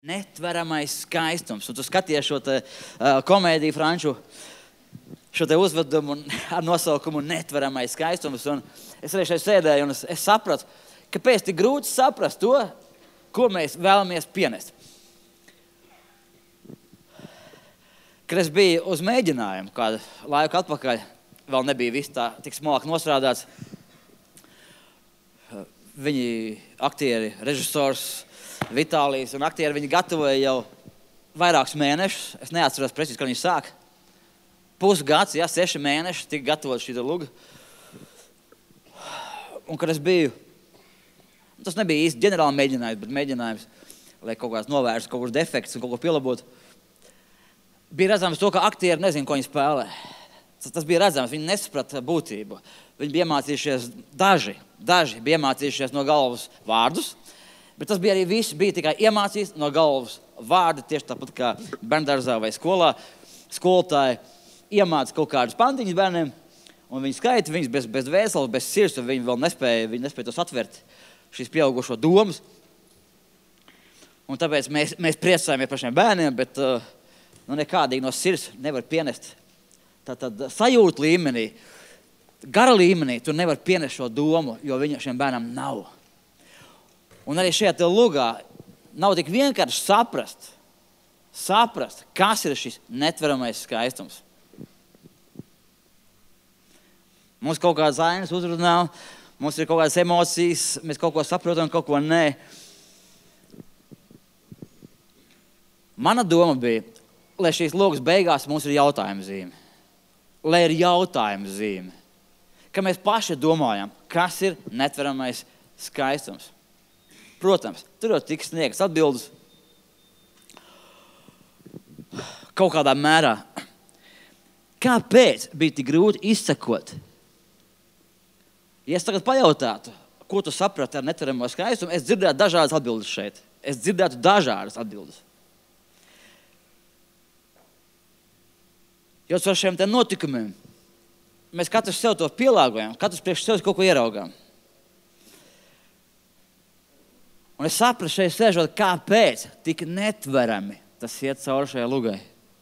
Netveramais skaistums. Un tu skaties šo te, komēdiju franču, šo te uzvedumu ar nosaukumu Netveramais skaistums. Un es arī šeit sēdēju un es sapratu, kāpēc tik grūti saprast to, ko mēs vēlamies pienest. Kad es biju uz mēģinājumu kādu laiku atpakaļ, vēl nebija viss tā tik smalki nostrādāts. Viņi aktieri, režisors Vitālijs un aktieri, viņi gatavoja jau vairākus mēnešus. Es neatceros precīzi, kad viņi sāk. Pusgads, 6 mēneši tika gatavot šī luga. Un kad es biju, tas nebija īsti ģenerāli mēģinājums, bet mēģinājums, lai kaut kāds novērst, kaut kādus defektus un kaut ko pielabot. Bija redzams to, ka aktieri nezin, ko viņi spēlē. Tas bija redzams, viņi nesaprata būtību. Viņi bija iemācījušies, daži bija iemācījušies no galvas vārdus, bet tas bija arī viss, bija tikai iemācīts no galvas vārdi, tieši tāpat kā bērndārzā vai skolā. Skolotāji iemāca kaut kādus pantiņus bērniem, un viņi skaita viņus bez vēseles, bez sirds, un viņi vēl nespēja tos atvert, šīs pieaugušo domas. Un tāpēc mēs priecājamies par šiem bērniem, bet nekādīgi no sirds nevar pienest. Tātad sajūta līmenī, gara līmenī, tu nevar pienest šo domu, jo viņa šiem bērnam nav. Un arī šajā te lugā nav tik vienkārši saprast, kas ir šis netveramais skaistums. Mums kaut kādas ainas uzrunā, mums ir kaut kādas emocijas, mēs kaut ko saprotam, kaut ko nē. Mana doma bija, lai šīs lugas beigās mums ir jautājuma zīme. Lai ir jautājuma zīme. Ka mēs paši domājam, kas ir netveramais skaistums. Protams, tur jau tiks sniegts atbildes kaut kādā mērā. Kāpēc bija tik grūti izsekot? Ja es tagad pajautātu, ko tu saprati ar netveramo skaistumu, es dzirdētu dažādas atbildes šeit. Jo ar šiem te notikumiem mēs katrs sev to pielāgojam, katrs priekš sev kaut ko ieraugām. Un es sapratu šeit sēžot, kāpēc tik netverami tas iet cauri šajai lugai.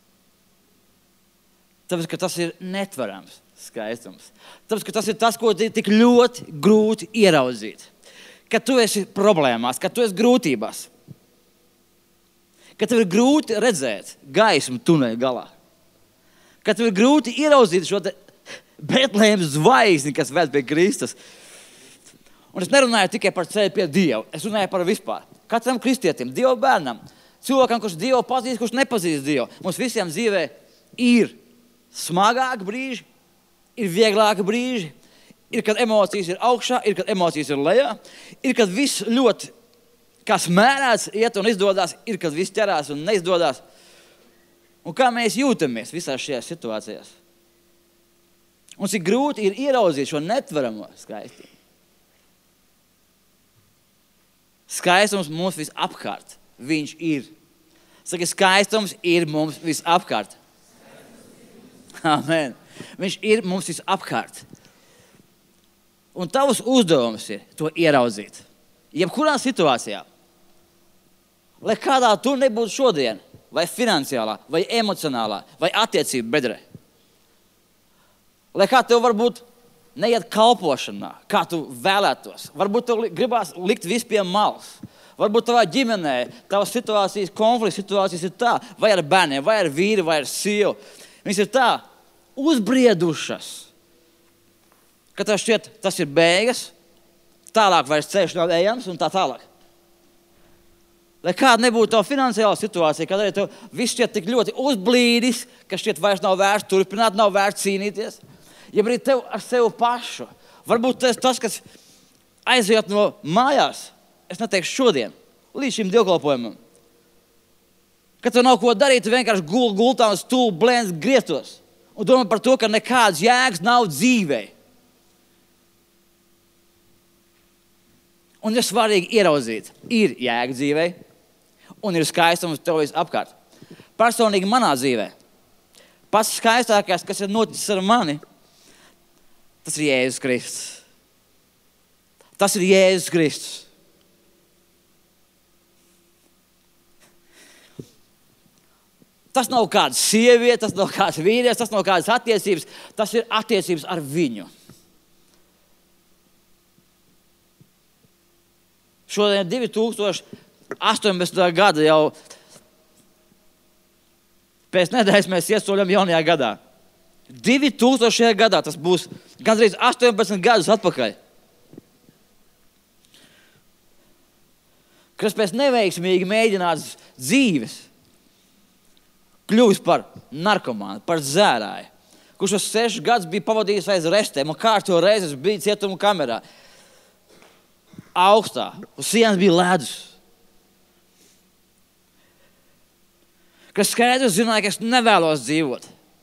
Tāpēc, ka tas ir netverams skaistums. Tāpēc, ka tas ir tas, ko tik ļoti grūti ieraudzīt. Kad tu esi problēmās, kad tu esi grūtībās. Kad tev ir grūti redzēt gaismu tuneļa galā. Kad tev ir grūti ieraudzīt šo Betlēmas zvaigzni, kas ved pie Kristus. Un es nerunāju tikai par ceļu pie Dieva, es runāju par vispār. Katram kristietim, Dieva bērnam, cilvēkam, kurš Dievu pazīst, kurš nepazīst Dievu. Mums visiem dzīvē ir smagāki brīži, ir vieglāki brīži, ir, kad emocijas ir augšā, ir, kad emocijas ir lejā, ir, kad viss ļoti, kas mērāts, iet un izdodās, ir, kad viss ķerās un neizdodās. Un kā mēs jūtamies visās šajās situācijās? Un cik grūti ir ieraudzīt šo netveramo skaistumu. Skaistums mums visapkārt. Viņš ir. Saka, skaistums ir mums visapkārt. Amen. Viņš ir mums visapkārt. Un tavs uzdevums ir to ieraudzīt. Jebkurā situācijā. Lai kādā tu nebūtu šodien, vai finansiālā, vai emocionālā, vai attiecību bedrē. Lai kā tev varbūt neiet kalpošanā, kā tu vēlētos. Varbūt tev gribās likt visu pie malas. Varbūt tavā ģimenē, tavas situācijas, konflikts situācijas ir tā, vai ar bērniem, vai ar vīri, vai ar sievu. Viņas ir tā uzbriedušas, ka tev šķiet, tas ir beigas, tālāk vairs ceļš nav ejams un tā tālāk. Lai kāda nebūtu tava finansiāla situācija, kad arī tev viss šķiet tik ļoti uzblīdis, ka šķiet vairs nav vērts turpināt, nav vērts cīnīties. Ja arī tev ar sevi pašu. Varbūt tas, kas aizejot no mājās, es neteikšu šodien, līdz šim dievkalpojumam. Kad tev nav ko darīt, tu vienkārši gultā un stūli blēns grieztos. Un domā par to, ka nekādas jēgas nav dzīvē. Un ir svarīgi ieraudzīt, ir jēga dzīvē un ir skaistums tev visapkārt. Personīgi manā dzīvē pats skaistākais, kas ir noticis ar mani, tas ir Jēzus Kristus. Tas ir Jēzus Kristus. Tas nav kāda sieviete, tas nav kāds vīrietis, tas nav kādas attiecības. Tas ir attiecības ar viņu. Šodien 2018. gada jau pēc nedēļas mēs iesoļam jaunajā gadā. 2000. gadā tas būs gandrīz 18 gadus atpakaļ. Kas pēc neveiksmīgi mēģināts dzīves kļuvis par narkomānu, par dzērāju, kurš uz 6 gadus bija pavadījis aiz restēm un kārto reizes bija cietuma kamerā. Augstā, uz sienas bija ledus. Kas skaidrs zināja, ka es nevēlos dzīvot.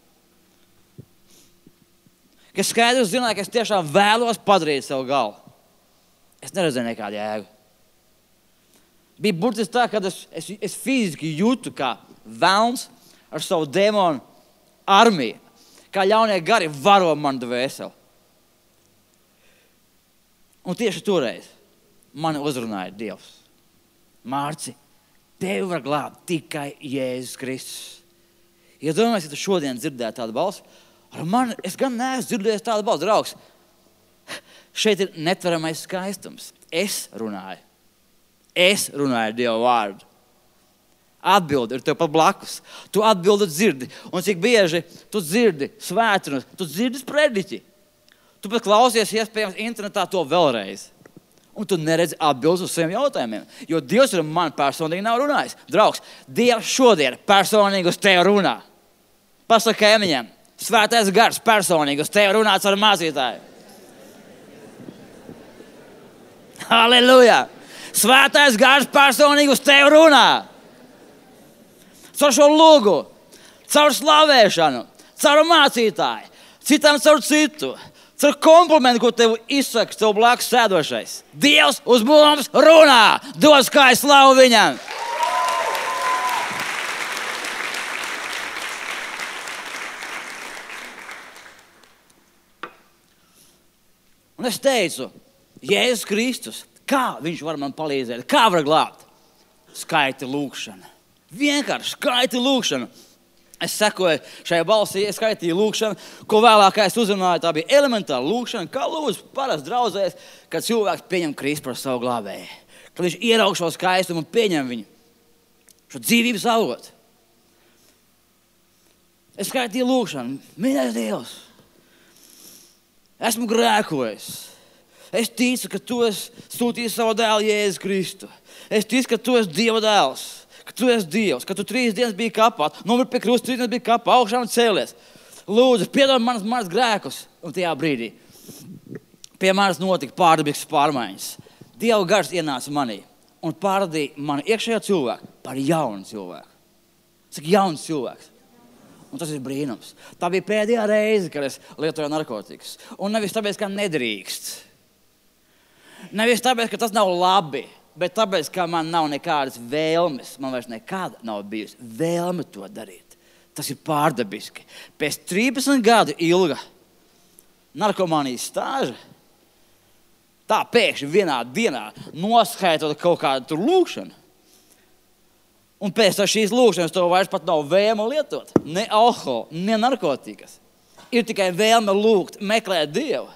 Kas skaidrs zināja, ka es tiešām vēlos padarīt savu galvu. Es neredzēju nekādu jēgu. Bija burtiski tā, ka es fiziski jūtu, kā velns ar savu demonu armiju, kā ļaunie gari varo manu dvēseli. Un tieši toreiz mani uzrunāja Dievs. Mārci, tevi var glābt tikai Jēzus Kristus. Ja domājies, ja tu šodien dzirdētu tādu balsi, es gan neesmu dzirdējis tādu balsi, draugs. Šeit ir netveramais skaistums. Es runāju Dieva vārdu. Atbildi ir tev pat blakus. Tu atbildi dzirdi. Un cik bieži tu dzirdi svētrunas, tu dzirdi sprediķi. Tu pat klausies iespējams internetā to vēlreiz. Un tu neredzi atbildes uz saviem jautājumiem. Jo Dievs ar mani personīgi nav runājis. Draugs, Dievs šodien personīgi uz tevi runā. Pasaka kaimiņiem, Svētais gars personīgi uz tevi runāts ar mācītāju. Halleluja! Svētais gars personīgi uz tevi runā. Caur šo lūgu, caur slavēšanu, caur mācītāju, citam caur citu, caur komplimentu, ko tev izsaka tev blakus sēdošais. Dievs uz mums runā, dod skaistu slavu viņam. Un es teicu, Jēzus Kristus, kā viņš var man palīdzēt, kā var glābt? Skaiti lūkšana. Vienkārši skaiti lūkšana. Es sekoju šai balsī, es skaitīju lūkšanu, ko vēlāk es uzrunāju. Tā bija elementāra lūkšana, kā lūdzu parasti draudzēs, kad cilvēks pieņem Kristu par savu glābēju. Kad viņš ieraug šo skaistumu un pieņem viņu, šo dzīvības avotu. Es skaitīju lūkšanu. Mīļais Dievs, esmu grēkojis. Es ticu, ka tu esi sūtījis savu dēlu Jēzu Kristu. Es ticu, ka tu esi Dieva dēls, ka tu esi Dievs, ka tu 3 dienas biji kapā, nomiri pie krusta, 3 dienas biji kapā, augšā un cēlies. Lūdzu, piedod manas grēkus. Un tajā brīdī pie manis notika pārdabiskas pārmaiņas. Dieva gars ienāca manī un pārradīja mani iekšējā cilvēku par jaunu cilvēku. Saka, jauns cilvēks. Un tas ir brīnums. Tā bija pēdējā reize, kad es lietoju narkotikas. Un nevis tāpēc, ka nedrīkst. Nevis tāpēc, ka tas nav labi, bet tāpēc, ka man nav nekādas vēlmes. Man vairs nekāda nav bijusi vēlme to darīt. Tas ir pārdabiski. Pēc 13 gadu ilga narkomānijas stāža, tā pēkšņi vienā dienā noskaitot kaut kādu tur lūkšanu. Un pēc šīs lūkšanas tev vairs pat nav vēlme lietot. Ne alkohola, ne narkotikas. Ir tikai vēlme lūgt, meklēt Dievu.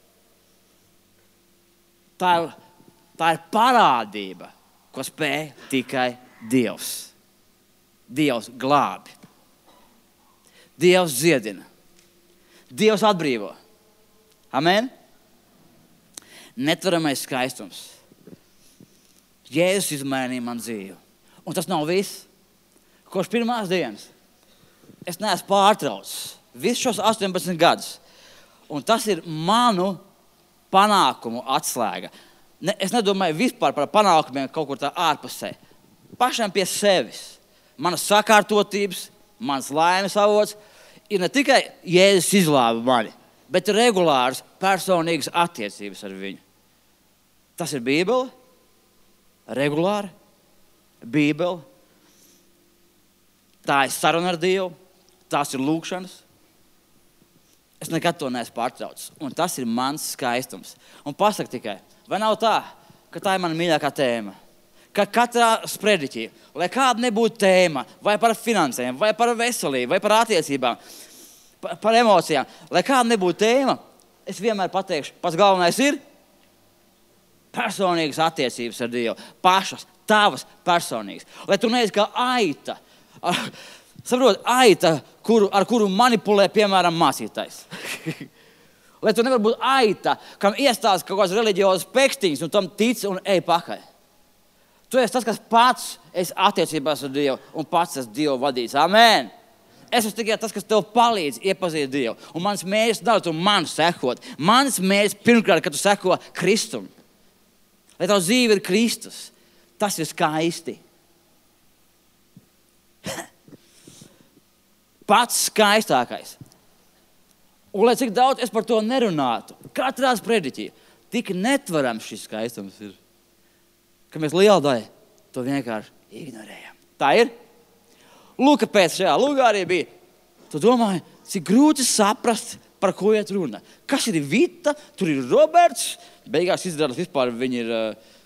Tā ir parādība, ko spēj tikai Dievs. Dievs glābi. Dievs dziedina. Dievs atbrīvo. Amen? Netveramais skaistums. Jēzus izmainīja man dzīvi. Un tas nav viss. Kopš pirmās dienas es neesmu pārtraucis visus šos 18 gadus. Un tas ir manu panākumu atslēga. Es nedomāju vispār par panākumiem kaut kur tā ārpusē. Pašam pie sevis. Manas sakārtotības, mans laimes avots ir ne tikai Jēzus izglāba mani, bet regulāras personīgas attiecības ar viņu. Tas ir Bībele. Regulāri. Bībele. Tā ir saruna ar Dievu. Tās ir lūkšanas. Es nekad to neesmu pārtraucis. Un tas ir mans skaistums. Un pasaka tikai, vai nav tā, ka tā ir mana mīļākā tēma? ka katrā sprediķī, lai kāda nebūtu tēma, vai par finansēm, vai par veselību, vai par attiecībām, par emocijām, lai kāda nebūtu tēma, es vienmēr pateikšu, pats galvenais ir personīgas attiecības ar Dievu, pašas, tavas personīgas. Lai tu neesi kā aita, aita, ar kuru manipulē, piemēram, mācītājs. Lai tu nevar būt aita, kam iestāsta kaut kāds reliģiozs pekstiņš, un tam tic un ej pakaļ. Tu esi tas, kas pats esi attiecībās ar Dievu, un pats esi Dievu vadīts. Amen! Es esmu tikai tas, kas tev palīdz iepazīt Dievu. Un mans mērķis nav tu man sekot. Mans mērķis pirmkārt, ka tu seko Kristum. Lai tavu dzīve ir Kristus. Tas ir skaisti. Pats skaistākais. Un lai cik daudz es par to nerunātu, katrā sprediķī, tik netverams šis skaistums ir, ka mēs lielu daļu to vienkārši ignorējam. Tā ir? Lūk, pēc šajā lūgā arī bija. Tu domāji, cik grūti saprast, par ko iet runa. Kas ir Vita, tur ir Roberts, beigās izrādās vispār viņi ir...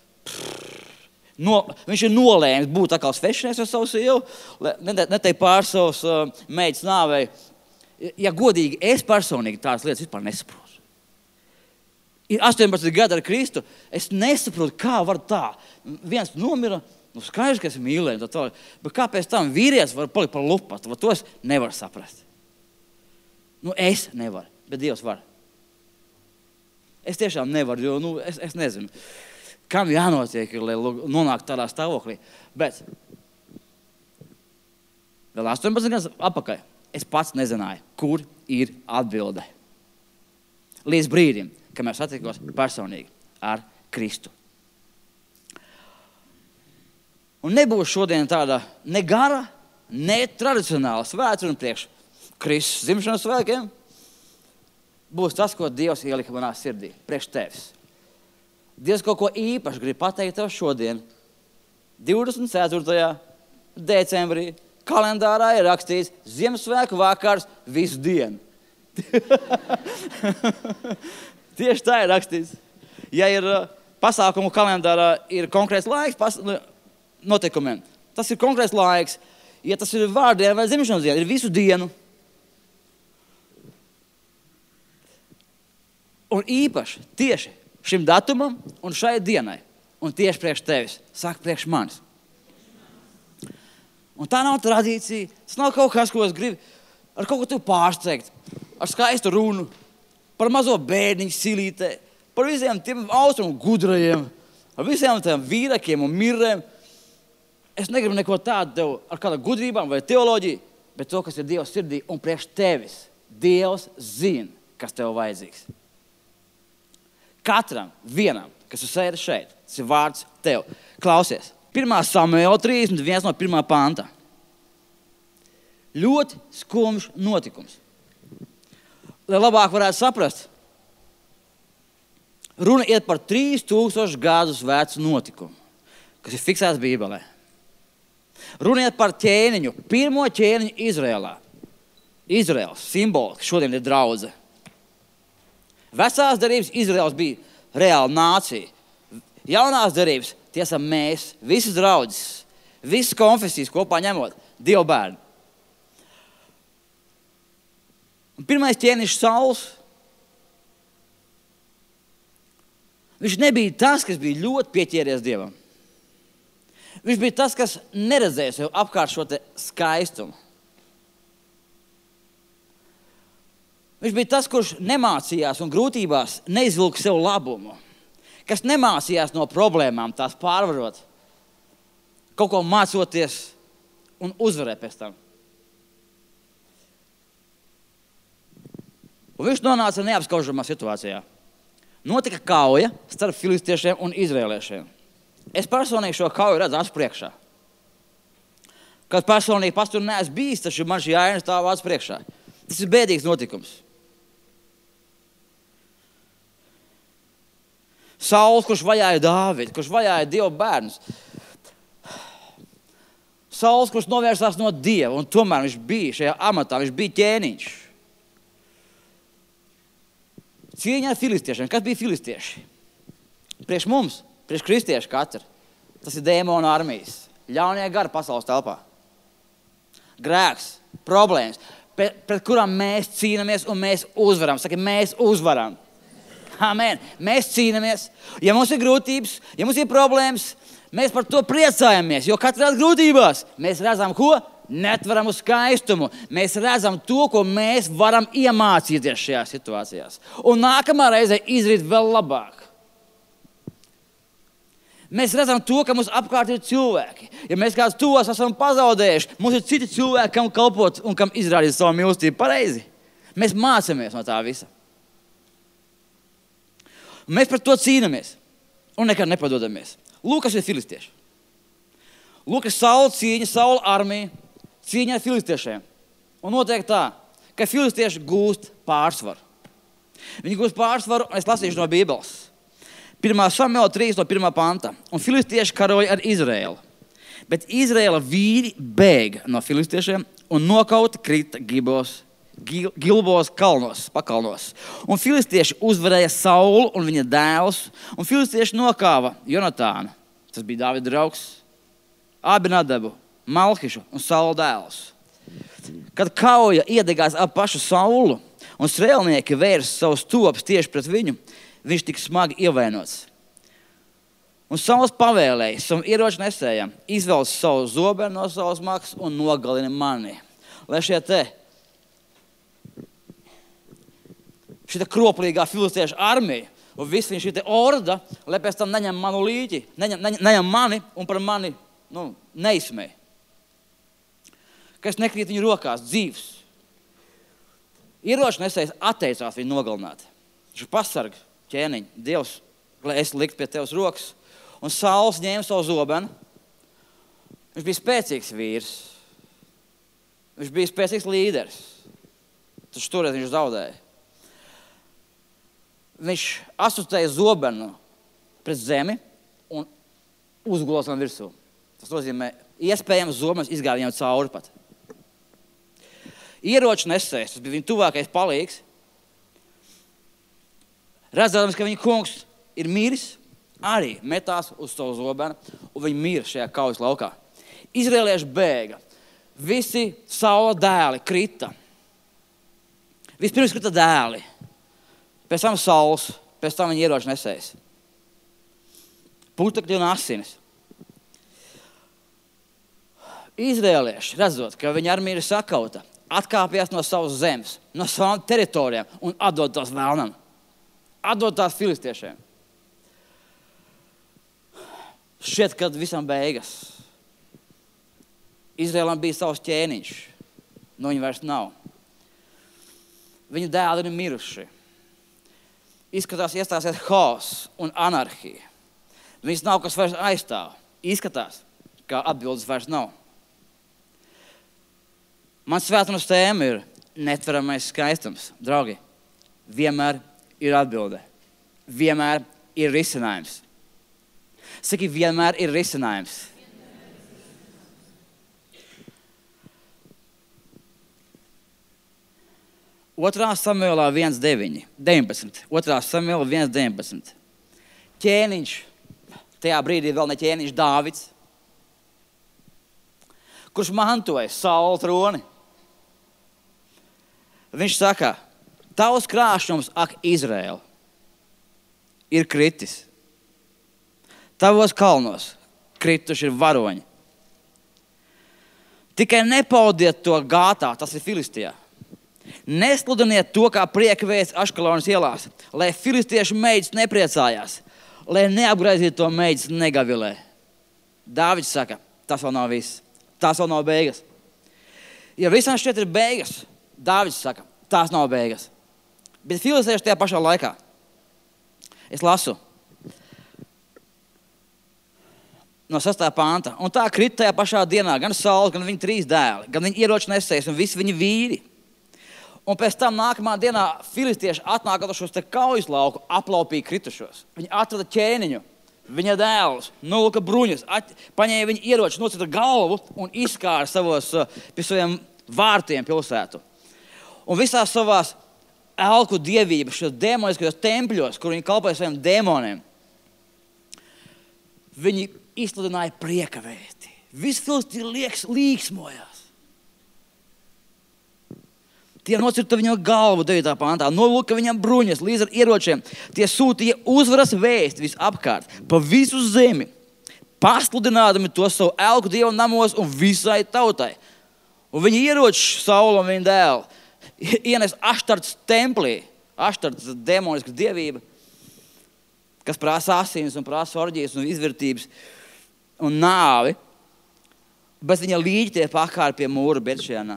viņš ir nolēmis būt atkal svešinieks ar savu sievu, neteikt pār savus meitas nāvei. Ja godīgi, es personīgi tādas lietas vispār nesaprotu. Ir 18 gadi ar Kristu, es nesaprotu, kā var tā. Viens nomira, skaidrs, ka es mīlēju, bet kāpēc tam vīrietis var palikt par lupatu? To es nevaru saprast. Es nevaru, bet Dievs var. Es tiešām nevaru, jo es nezinu, kam jānotiek, lai nonāktu tādā stāvoklī. Bet vēl 18 gadus apakaļ es pats nezināju, kur ir atbilde. Līdz brīdim, kad mēs satikos personīgi ar Kristu. Un nebūs šodien tāda ne gara, ne tradicionāla svētdiena priekš Kristus dzimšanas svētkiem. Būs tas, ko Dievs ielika manā sirdī, priekš tevis. Dievs kaut ko īpaši grib pateikt tev šodien, 24. decembrī, kalendārā ir rakstīts Ziemassvētku vakars visu dienu. Tieši tā ir rakstīts. Ja ir pasākumu kalendārā ir konkrēts laiks notikumiem, tas ir konkrēts laiks. Ja tas ir vārdien vai dzimšanas diena, ir visu dienu. Un īpaši tieši šim datumam un šai dienai, un tieši priekš tevis, saka priekš manis. Un tā nav tradīcija, tas nav kaut kas, ko es gribu ar kaut ko tev pārsteigt, ar skaistu runu, par mazo bērniņu silītē, par visiem tiem austrumu gudrajiem, ar visiem tiem vīrakiem un mirrēm. Es negribu neko tādu tev ar kādā gudrībām vai teoloģiju, bet to, kas ir Dieva sirdī un priekš tevis. Dievs zina, kas tev vajadzīgs. Katram, vienam, kas sēdi šeit, tas ir vārds tev. Klausies. 1. Samuela 31 no 1. panta. Ļoti skumjš notikums. Lai labāk varētu saprast, runa iet par 3000 gadus vecu notikumu, kas ir fiksēts Bībelē. Runa iet par ķēniņu, pirmo ķēniņu Izrēlā. Izraels simbols, šodien ir draudze. Vecās derības Izraels bija reāla nācija. Jaunās derības, tie esam mēs, visas draudzes, visas konfesijas kopā ņemot, Dieva bērni. Un pirmais ķēniņš Sauls, viņš nebija tas, kas bija ļoti pieķēries Dievam. Viņš bija tas, kas neredzēja sev apkārt šo te skaistumu. Viņš bija tas, kurš nemācījās un grūtībās neizvilka sev labumu, kas nemācījās no problēmām tās pārvarot, kaut ko mācoties un uzvarēt pēc tam. Un viņš nonāca neapskaužamā situācijā. Notika kauja starp filistiešiem un izrēliešiem. Es personīgi šo kauju redzu acu priekšā. Kad personīgi pats tur neesmu bijis, taču man šī aina stāv acu priekšā. Tas ir bēdīgs notikums. Sauls, kurš vajāja Dāvidu, kurš vajāja Dieva bērnus. Sauls, kurš novērsās no Dieva, un tomēr viņš bija šajā amatā, viņš bija ķēniņš. Cīņā ar filistiešiem. Kas bija filistieši? Priekš mums, priekš kristieši katra. Tas ir dēmonu armijas. Ļaunie gari pasaules telpā. Grēks, problēmas, pret kurām mēs cīnāmies un mēs uzvaram. Saki, mēs uzvaram. Amen. Mēs cīnāmies. Ja mums ir grūtības, ja mums ir problēmas, mēs par to priecājamies, jo katrās grūtībās mēs redzam, ko? Netveramu skaistumu. Mēs redzam to, ko mēs varam iemācīties šajās situācijās. Un nākamā reize izrīt vēl labāk. Mēs redzam to, ka mums apkārt ir cilvēki. Ja mēs kāds tos esam pazaudējuši, mums ir citi cilvēki, kam kalpot un kam izrādīt savu mīlestību pareizi. Mēs mācāmies no tā visa. Mēs par to cīnāmies un nekad nepadodamies. Lūk, kas ir filistieši. Lūk, ir Saula cīņa, Saula armija, cīņa ar filistiešiem. Un notiek tā, ka filistieši gūst pārsvaru. Viņi gūst pārsvaru, un es lasīšu no Bībeles. 1. Samuela 3. no 1. panta. Un filistieši karoja ar Izraēlu. Bet Izraēla vīri bēga no filistiešiem un nokauti krita Gilbos pakalnos. Un filistieši uzvarēja Saulu un viņa dēlus. Un filistieši nokāva Jonatānu. Tas bija Dāvida draugs. Abinadabu, Malkišu un Saula dēlus. Kad kauja iedegās ap pašu Saulu un strēlnieki vērs savus tops tieši pret viņu, viņš tika smagi ievainots. Un Sauls pavēlēja savam ieroču nesējam izvelc savu zobenu no savas makas un nogalina mani. Lai šita kroplīgā filistiešu armija un visi viņa šita orda, lai pēc tam neņem manu līķi, neņem mani un par mani neizsmēja. Kas nekrīt viņu rokās, dzīvs. Ieroču nesējs atteicās viņu nogalināt. Viņš pasarga ķēniņu, Dievs, lai es liktu pie tevs rokas. Un Sauls ņēma savu zobenu. Viņš bija spēcīgs vīrs. Viņš bija spēcīgs līderis. Taču toreiz viņš zaudēja. Viņš asociēja zobenu pret zemi un uzgulos man virsū. Tas nozīmē, iespējams zobens izgāja viņam cauri pat. Ieroču nesējs, tas bija viņa tuvākais palīgs. Redzēdams, ka viņa kungs ir miris, arī metās uz savu zobenu, un viņi mira šajā kaujas laukā. Izraēlieši bēga. Visi Saula dēli krita. Vispirms krita dēli, pēc tam Sauls, pēc tam viņa ieroču nesējs. Putekļi un asinis. Izraēlieši, redzot, ka viņa armija ir sakauta, atkāpjās no savas zemes, no savām teritorijām un atdod tās vēlnam. Atdod tās filistiešiem. Šķiet, kad visam beigas. Izraēlam bija savs ķēniņš. No viņa vairs nav. Viņa dēli ir miruši. Izskatās, iestāsies haoss un anarhija. Viņas nav, kas vairs aizstāv. Izskatās, kā atbildes vairs nav. Mans svētdienas tēma ir netveramais skaistums. Draugi, vienmēr ir atbilde. Vienmēr ir risinājums. Saki, vienmēr ir risinājums. Otrā Samuela 1.19. Otrā Samuela 1.19. Ķēniņš, tajā brīdī vēl ne ķēniņš Dāvids, kurš mantoja Saula troni. Viņš saka, tavs krāšņums, ak, Izraēl, ir kritis. Tavos kalnos krituši ir varoņi. Tikai nepaudiet to gātā, tas ir Filistijā. Nesludiniet to kā prieka vēsts Aškalonas ielās, lai filistiešu meitas nepriecājās, lai neapgraizītu to meitas negavilē. Dāvids saka, tas vēl nav viss, tas vēl nav beigas. Ja visam šķiet ir beigas, Dāvids saka, tās nav beigas. Bet filistieši tajā pašā laikā. Es lasu no 6. panta. Un tā krita tajā pašā dienā gan Sauls, gan viņa 3 dēli, gan viņa ieroču nesējs un visi viņa vīri. Un pēc tam nākamā dienā filistieši atnākot uz šos te kaujas lauku, aplaupīja kritušos. Viņi atrada ķēniņu, viņa dēlus, nolika bruņas, paņēma viņa ieroču, nocita galvu un izskāra pie saviem vārtiem pilsētu. Un visās savās elku dievības, šos demoniskajos tempļos, kur viņi kalpoja saviem demoniem, viņi izsludināja prieka vēsti. Viss Filistieši līksmojās. Tie nocirta viņam galvu 9. pantā, nolūka viņam bruņas līdz ar ieročiem. Tie sūtīja uzvaras vēsti visapkārt, pa visu zemi, pasludinādami to savu elku dievu namos un visai tautai. Un viņa ieroči Saula un viņa dēlu ienes Aštarts templī. Aštarts demoniska dievība, kas prasa asins un prasa orģijas un izvērtības un nāvi. Bet viņa līģi tie pakāri pie mūra Betšēnā.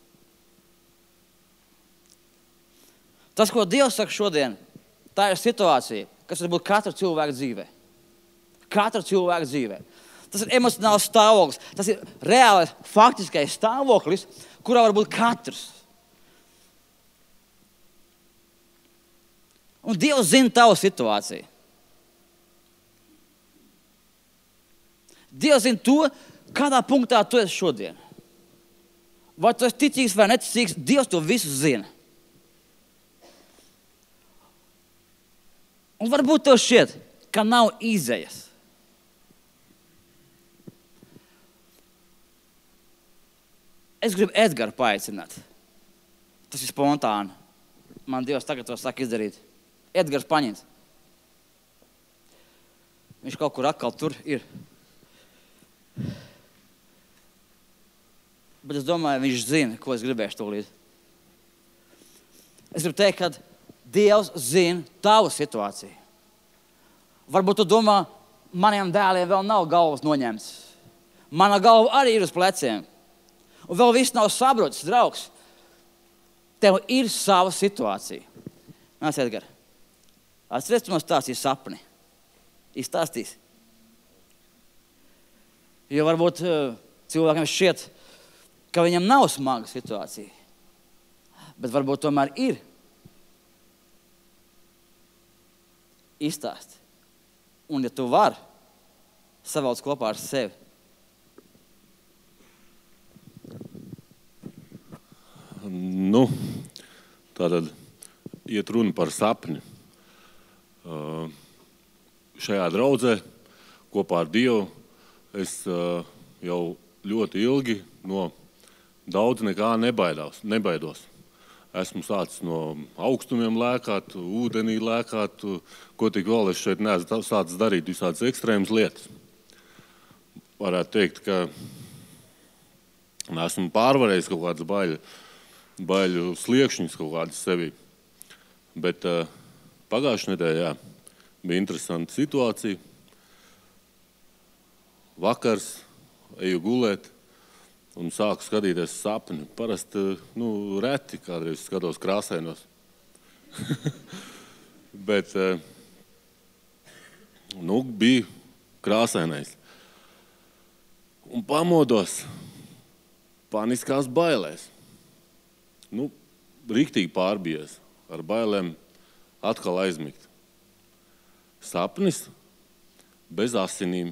Tas, ko Dievs saka šodien, tā ir situācija, kas var būt katra cilvēka dzīvē. Katra cilvēka dzīvē. Tas ir emocionāls stāvoklis. Tas ir reālais, faktiskais stāvoklis, kurā var būt katrs. Un Dievs zina tavu situāciju. Dievs zina to, kādā punktā tu esi šodien. Vai tu esi ticīgs vai neticīgs, Dievs to visu zina. Un varbūt tev šķiet, ka nav izejas. Es gribu Edgaru paaicināt. Tas ir spontāni. Man Dievs tagad to saka izdarīt. Edgars Paņins. Viņš kaut kur atkal tur ir. Bet es domāju, viņš zina, ko es gribēšu tūlīt. Es gribu teikt, ka Dievs zina tavu situāciju. Varbūt tu domā, maniem dēliem vēl nav galvas noņemts. Mana galva arī ir uz pleciem. Un vēl viss nav sabrucis, draugs. Tev ir sava situācija. Nāc, Edgar. Atceries, tu man stāstīji sapni. Izstāstīs. Jo varbūt cilvēkam šķiet, ka viņam nav smaga situācija. Bet varbūt tomēr ir. Izstāsti. Un ja tu vari, savalc kopā ar sevi. Nu, tātad iet runa par sapni. Šajā draudzē kopā ar Dievu es jau ļoti ilgi no daudz nekā nebaidos. Esmu sācis no augstumiem lēkāt, ūdenī lēkāt, ko tik vēl es šeit neesmu sācis darīt, visādas ekstrēmas lietas. Varētu teikt, ka esmu pārvarējis kaut kādas baiļu sliekšņus kaut kādas sevi. Bet pagājušajā nedēļā bija interesanta situācija. Vakars eju gulēt un sāku skatīties sapni. Parasti, reti kādreiz skatos krāsainos. Bet, bija krāsainais. Un pamodos paniskās bailēs. Riktīgi pārbijies. Ar bailēm atkal aizmigt. Sapnis bez asinīm,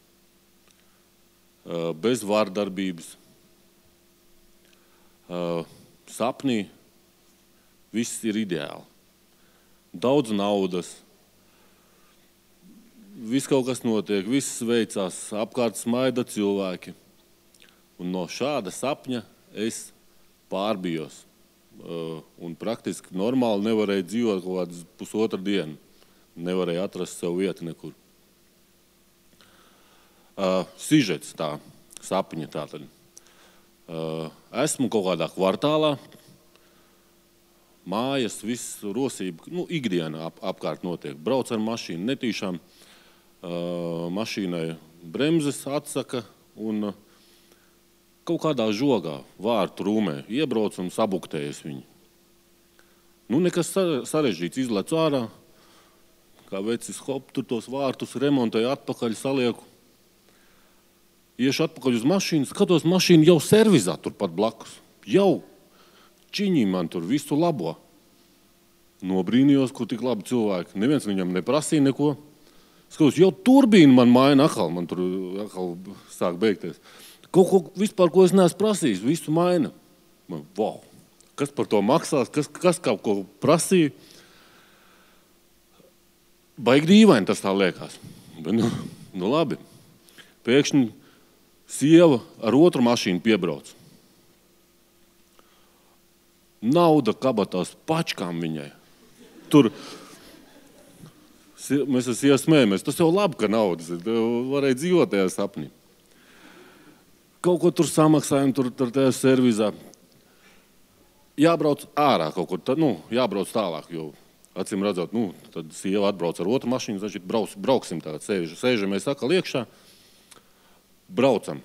bez vārdarbības. Sapnī viss ir ideāli. Daudz naudas, viss kaut kas notiek, viss veicās, apkārt smaida cilvēki. Un no šāda sapņa es pārbijos. Un praktiski normāli nevarēju dzīvot kaut kādas pusotru dienu. Nevarēju atrast sev vietu nekur. Sižets tā, sapņa tātad. Esmu kaut kādā kvartālā, mājas, viss rosība, ikdiena apkārt notiek. Brauc ar mašīnu, netīšām mašīnai bremzes atsaka un kaut kādā žogā, vārtu rūmē, iebrauc un sabuktējas viņu. Nekas sarežģīts, izlecu ārā, kā vecis hop, tur tos vārtus remontēju atpakaļ, salieku. Iešu atpakaļ uz mašīnu, skatos, mašīnu jau servizā turpat blakus. Jau čiņi man tur visu labo. Nobrīnījos, kur tik labi cilvēki. Neviens viņam neprasīja neko. Skatos, jau turbīnu man maina atkal, man tur atkal sāk beigties. Kaut ko vispār, ko es neesmu prasījis, visu maina. Wow, kas par to maksās, kas kaut ko prasīja. Baigi dīvaini tas tā liekas. Bet, labi. Pēkšņi sieva ar otru mašīnu piebrauc. Nauda kabatās pačkām viņai. Tur mēs ar sievu smējamies. Tas jau labi, ka naudas ir. Varēja dzīvot tajā sapnī. Kaut ko tur samaksājam, tur tajā servizā. Jābrauc ārā kaut kur, jābrauc tālāk, jo acīm redzot, tad sieva atbrauc ar otru mašīnu, значит, brauksim tagad, sēžamies atkal iekšā, braucam.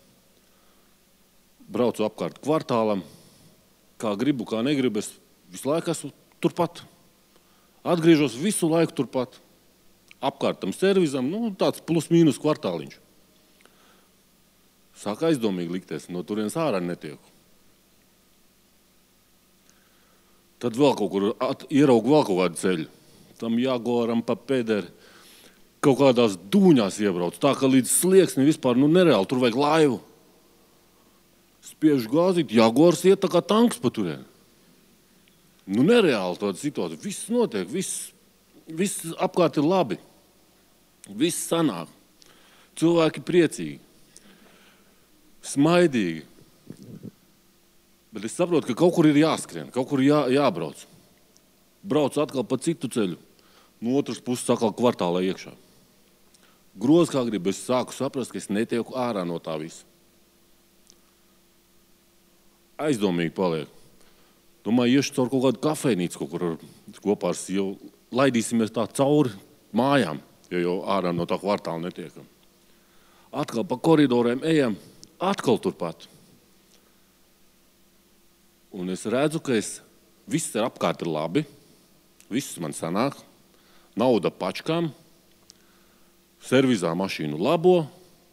Braucu apkārt kvartālam, kā gribu, kā negribu, es visu laiku esmu turpat. Atgriežos visu laiku turpat. Apkārt tam servizam, tāds plus mīnus kvartāliņš. Sāk aizdomīgi likties, no turienes ārā netieku. Tad vēl kaut kur ieraugu vēl kaut kādu ceļu. Tam Jaguaram pa pēderi kaut kādās dūņās iebrauc. Tā kā līdz slieksni vispār, nereāli, tur vajag laivu. Spiežu gāzīt, Jaguars iet tā kā tanks pa turieni. Nereāli tāda situācija. Viss notiek, viss apkārt ir labi. Viss sanāk. Cilvēki priecīgi. Smaidīgi. Bet es saprotu, ka kaut kur ir jāskrien, kaut kur jābrauc. Brauc atkal pa citu ceļu. No otras puses atkal kvartālā iekšā. Groz kā gribu, es sāku saprast, ka es netieku ārā no tā visa. Aizdomīgi paliek. Domāju, iešu caur kaut kādu kafejnīcu kaut kur kopā ar sievu. Laidīsimies tā cauri mājām, jo jau ārā no tā kvartāla netiekam. Atkal pa koridoriem ejam, atkal turpat. Un es redzu, ka viss ir apkārt ir labi, viss man sanāk, nauda pačkām, servizā mašīnu labo,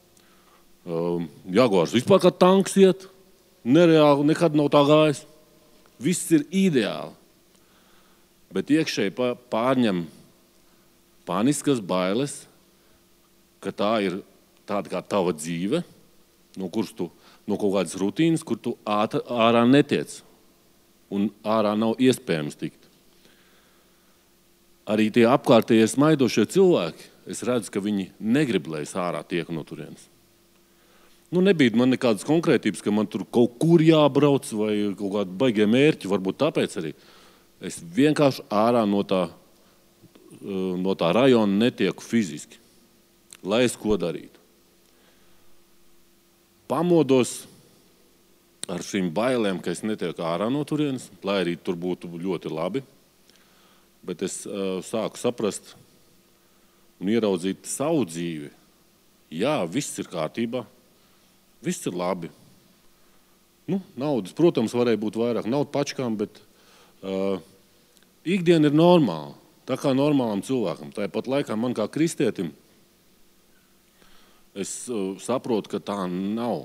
Jaguars vispār kā tanks iet, nereāli, nekad nav tā gājis. Viss ir ideāli, bet iekšēji pārņem paniskas bailes, ka tā ir tāda kā tava dzīve, no kuras tu, no kaut kādas rutīnas, kur tu ārā netiec. Un ārā nav iespējams tikt. Arī tie apkārtējie smaidošie cilvēki, es redzu, ka viņi negrib, lai es ārā tieku no turienes. Nebija man nekādas konkrētības, ka man tur kaut kur jābrauc vai kaut kādi baigie mērķi, varbūt tāpēc arī. Es vienkārši ārā no tā rajona netieku fiziski, lai es ko darītu. Pamodos ar šīm bailēm, ka es netieku ārā no turienes, lai arī tur būtu ļoti labi, bet es sāku saprast un ieraudzīt savu dzīvi. Jā, viss ir kārtībā, viss ir labi. Naudas, protams, varēja būt vairāk naudu pačkām, bet ikdiena ir normāla, tā kā normālam cilvēkam. Tāpat laikā man kā kristietim, es saprotu, ka tā nav.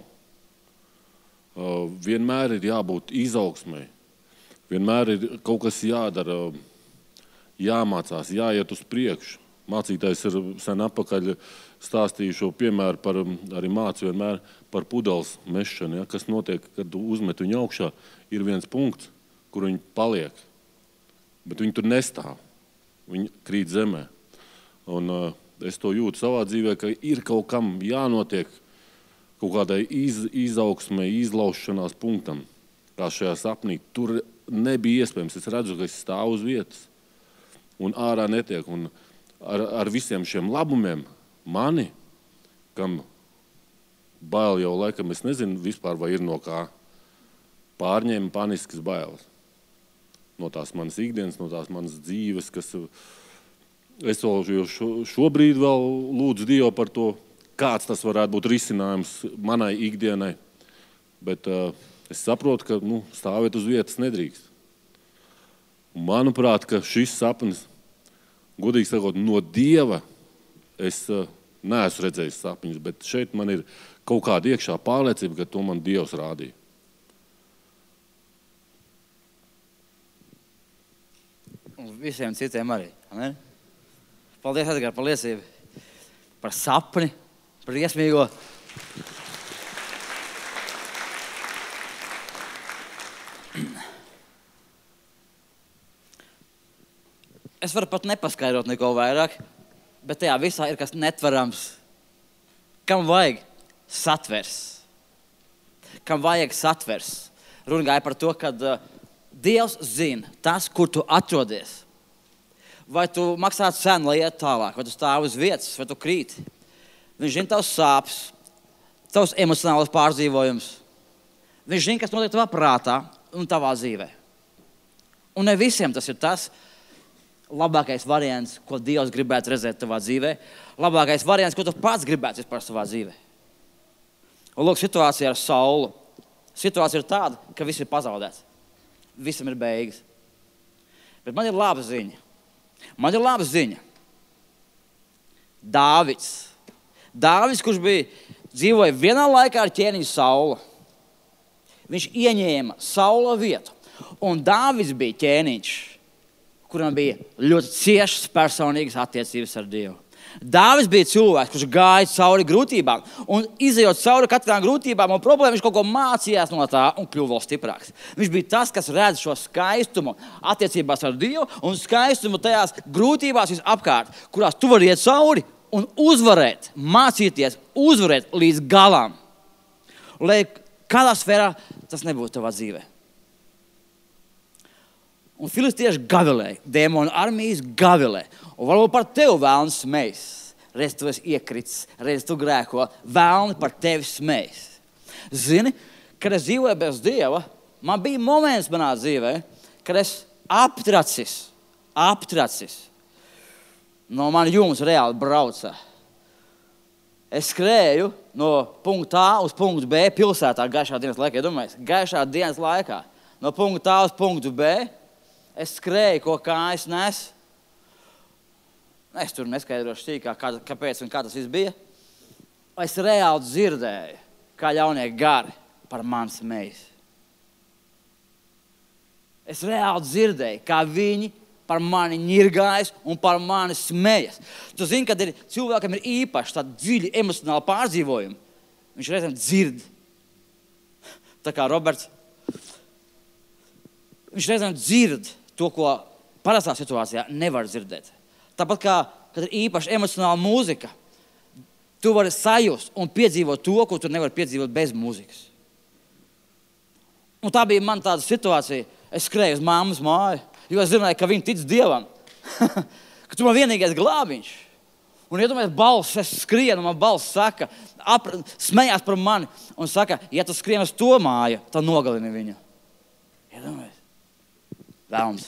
Vienmēr ir jābūt izaugsmai, vienmēr ir kaut kas jādara, jāmācās, jāiet uz priekšu. Mācītājs ir sen atpakaļ stāstīju šo piemēru arī mācu vienmēr par pudeles mešanu, kas notiek, kad tu uzmet viņu augšā, ir viens punkts, kur viņi paliek, bet viņi tur nestāv, viņi krīt zemē. Un es to jūtu savā dzīvē, ka ir kaut kam jānotiek, kaut kādai izaugsmei, izlaušanās punktam, kā šajā sapnī. Tur nebija iespējams. Es redzu, ka es stāvu uz vietas un ārā netiek. Un ar visiem šiem labumiem mani, kam bail jau laikam, es nezinu vispār, vai ir no kā, pārņēma paniskas bailes. No tās manas ikdienas, no tās manas dzīves, kas es vēl šobrīd vēl lūdzu Dievu par to, kāds tas varētu būt risinājums manai ikdienai, bet es saprotu, ka stāvēt uz vietas nedrīkst. Un manuprāt, ka šis sapnis, godīgi sakot, no Dieva es neesmu redzējis sapņus, bet šeit man ir kaut kāda iekšā pārliecība, ka to man Dievs rādīja. Un visiem citiem arī. Amen? Paldies, Edgar, par liecību, par sapni, par iesmīgo. Es varu pat nepaskaidrot neko vairāk, bet tajā visā ir kas netverams, Kam vajag satvers? Kam vajag satvers? Runa gāja par to, ka Dievs zina tas, kur tu atrodies. Vai tu maksā cenu, lai iet tālāk, vai tu stāvi uz vietas, vai tu krīti. Viņš zina tavs sāpes, tavs emocionālais pārdzīvojums. Viņš zina, kas notiek tavā prātā un tavā dzīvē. Un ne visiem tas ir tas labākais variants, ko Dievs gribētu redzēt tavā dzīvē. Labākais variants, ko tu pats gribētu vispār savā dzīvē. Un lūk, situācija ar Saulu. Situācija ir tāda, ka viss ir pazaudēts. Visam ir beigas. Bet man ir laba ziņa. Man ir laba ziņa. Dāvids, kurš dzīvoja vienā laikā ar ķēniņu Saulu. Viņš ieņēma Saula vietu. Un Dāvids bija ķēniņš, kuram bija ļoti ciešas personīgas attiecības ar Dievu. Dāvids bija cilvēks, kurš gāja cauri grūtībām. Un izejot cauri katrām grūtībām un problēmām, viņš kaut ko mācījās no tā un kļuva vēl stiprāks. Viņš bija tas, kas redz šo skaistumu attiecībās ar Dievu un skaistumu tajās grūtībās visapkārt, kurās tu vari iet cauri un uzvarēt, mācīties, uzvarēt līdz galam. Lai kādā sfērā tas nebūtu tavā dzīvē. Un filistieši gavilēja, demonu armijas gavilē. Un varbūt par tevi vēlns smejas. Reiz tu esi iekritis, reiz tu grēko. Vēlni par tevi smejas. Zini, kad es dzīvoju bez Dieva, man bija moments manā dzīvē, kad es aptracis. No man jums reāli brauca. Es skrēju no punkta A uz punktu B pilsētā gaišā dienas laikā. Iedomājies, gaišā dienas laikā. No punkta A uz punktu B. Es skrēju, ko kājas nes. Es tur neskaidrošu sīkāk, kāpēc un kā tas viss bija. Es reāli dzirdēju, kā ļaunie gari par mani smejas. Es reāli dzirdēju, kā viņi par mani ņirgājas un par mani smejas. Tu zini, kad cilvēkam ir īpaši tādi dziļi emocionāli pārdzīvojumi. Viņš reizēm dzird. Tā kā Roberts. Viņš reizēm dzird to, ko parastā situācijā nevar dzirdēt. Tāpat kā, kad ir īpaši emocionāla mūzika, tu vari sajust un piedzīvot to, ko tu nevari piedzīvot bez mūzikas. Un tā bija man tāda situācija. Es skrēju uz mammas māju, jo es zināju, ka viņa tic Dievam. Ka tu man vienīgais glābiņš. Un iedomājies, balss, es skrienu, man balss saka, smējās par mani un saka, ja tu skrien uz to māju, tad nogalini viņu. Iedomājies. Velns.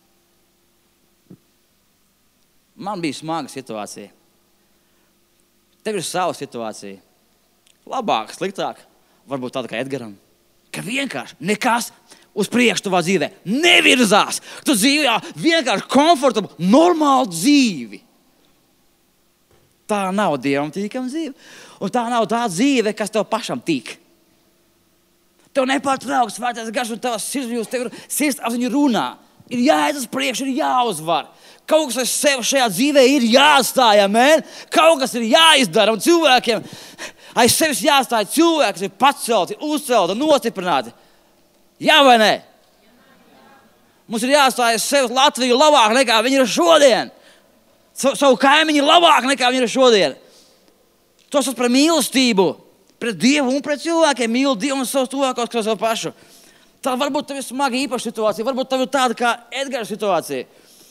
Man bija smaga situācija. Tev ir sava situācija. Labāk, sliktāk. Varbūt tāda kā Edgaram. Ka vienkārši nekas uz priekšu tavā dzīvē nevirzās. Tu dzīvojā vienkārši komfortabu, normālu dzīvi. Tā nav Dievam tīkama dzīve. Un tā nav tā dzīve, kas tev pašam tīk. Tev nepārtrauks svētais gars un tavas sirdsapziņa runā. Ir jāiet uz priekšu, ir jāuzvar. Kaut kas ar sevi šajā dzīvē ir jāatstāj, amen. Kaut kas ir jāizdara un cilvēkiem aiz sevis jāatstāj cilvēki, kas ir pacelti, uzcelti, nostiprināti. Jā vai nē? Mums ir jāatstāj aiz sevis Latviju labāk nekā viņi ir šodien. Savu kaimiņu labāk nekā viņi ir šodien. Tos par mīlestību. Pret Dievu un pret cilvēkiem mīl Dievu un savus tuvākos kā savu pašu. Tā varbūt tev ir smaga īpaša situācija, varbūt tev ir tāda kā Edgara situācija.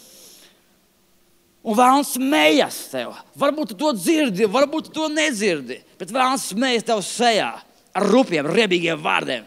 Un vēlns smejas tev. Varbūt tu to dzirdi, varbūt tu to nedzirdi, bet vēlns smejas tev sejā ar rupiem, riebīgiem vārdiem.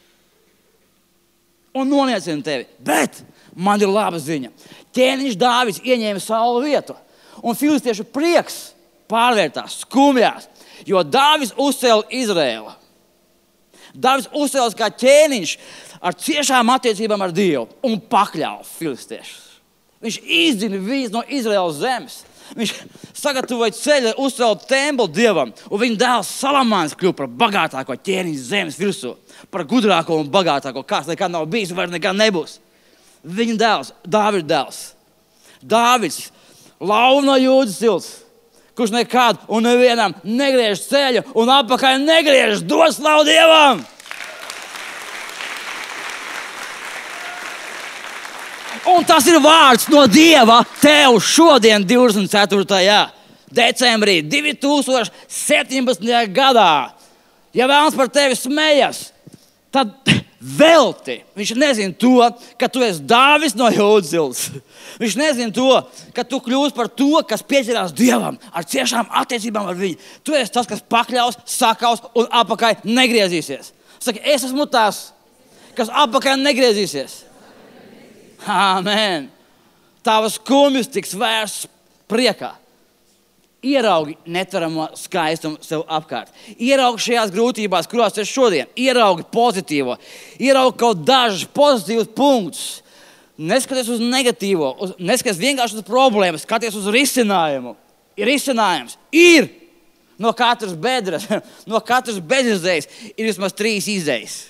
Un noniecina tevi. Bet man ir laba ziņa. Ķēniņš Dāvids ieņēma Saula vietu. Un filistiešu prieks pārvērtās, skumjās. Jo Dāvids uzcēla Izraēlu. Dāvids uzcēlās kā ķēniņš ar ciešām attiecībām ar Dievu un pakļāva filistiešus. Viņš izdzina viņus no Izraēlas zemes. Viņš sagatavoja ceļu, uzcēla templi Dievam. Un viņa dēls Salamāns kļuva par bagātāko ķēniņu zemes virsū. Par gudrāko un bagātāko, kāds nekad nav bijis un vairs nekad nebūs. Viņa dēls, Dāvida dēls. Dāvids, lauva no Jūdas cilts. Kurš nekad un nevienam negriež ceļu un atpakaļ negriež, dod slavu Dievam. Un tas ir vārds no Dieva tev šodien, 24. decembrī 2017. gadā, ja vēlams par tevi smejas, tad velti. Viņš nezina to, ka tu esi Dāvis no Jūdzils. Viņš nezina to, ka tu kļūsi par to, kas pieķerās Dievam ar ciešām attiecībām ar viņu. Tu esi tas, kas pakļaus, sakaus un apakaļ negriezīsies. Saki, es esmu tas, kas apakaļ negriezīsies. Āmen. Tavas kumjas tiks vērsts priekā. Ieraugi netveramo skaistumu sev apkārt. Ieraugi šajās grūtībās, kurās ir šodien. Ieraugi pozitīvo. Ieraugi kaut dažus pozitīvus punktus. Neskaties uz negatīvo. Neskaties vienkārši uz problēmu. Skaties uz risinājumu. Ir risinājums. Ir. No katras bedres, no katras bezizējas ir vismaz 3 izējas.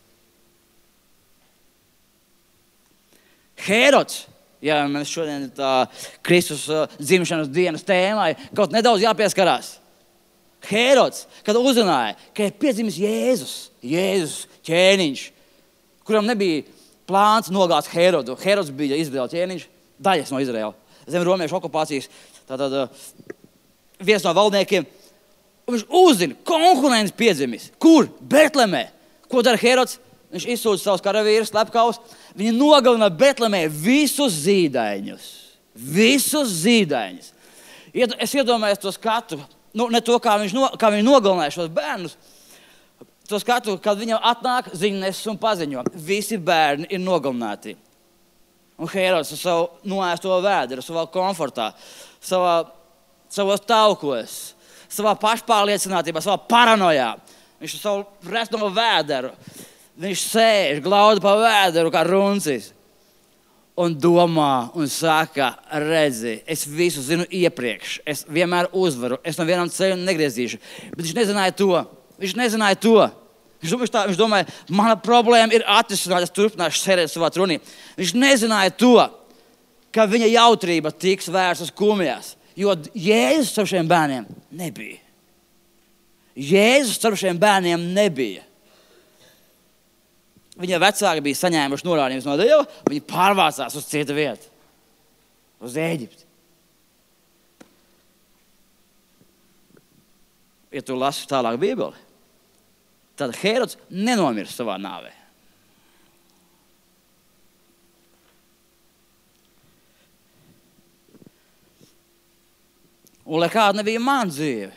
Hērods. Jā, mēs šodien tā Kristus dzimšanas dienas tēmai kaut nedaudz jāpieskarās. Hērods, kad uzzināja, ka ir piedzimis Jēzus ķēniņš, kuram nebija plāns nogāzt Hērodu. Hērods bija Izraēla ķēniņš, daļas no Izraēla, zem romiešu okupācijas, tātad viens no valdniekiem. Un viņš uzzina, konkurents piedzimis. Kur? Betlemē. Ko dara Hērods? Viņš izsūta savus karavīrus, slepkavus. Viņi nogalina Betlemē visus zīdaiņus. Visus zīdaiņus. Es iedomājos to skatu, ne to, kā viņi nogalināja šos bērnus. To skatu, kad viņam atnāk ziņnesis un paziņo. Visi bērni ir nogalināti. Un Hērods ar savu noēsto vēderu, savā komfortā, savos taukos, savā pašpārliecinātībā, savā paranojā. Viņš ar savu resno vēderu. Viņš sēž, glauda pa vēderu kā runcis un domā un saka, redzi, es visu zinu iepriekš, es vienmēr uzvaru, es no vienam ceļu negriezīšu. Bet viņš nezināja to. Viņš domāja, mana problēma ir atrisināta, es turpināšu sēdēt savā trunī. Viņš nezināja to, ka viņa jautrība tiks vērstas kumjās, jo Jēzus starp šiem bērniem nebija. Jēzus starp šiem bērniem nebija. Viņa vecāki bija saņēmuši norādījumus no Dieva, viņi pārvācās uz citu vietu, uz Ēģipti. Ja tu lasi tālāk Bībeli, tad Hērods nenomira savā nāvē. Un lai kāda nebija mana dzīve,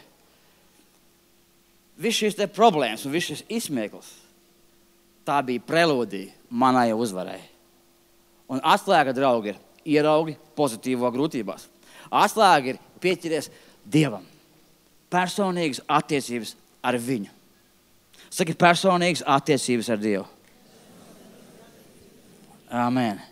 viss šīs te problēmas un viss šis izsmieklis, tā bija prelūdija manai uzvarai. Un atslēga, draugi, ir ieraugi pozitīvo grūtībās. Atslēga ir pieķeries Dievam. Personīgas attiecības ar viņu. Saki, personīgas attiecības ar Dievu. Amen.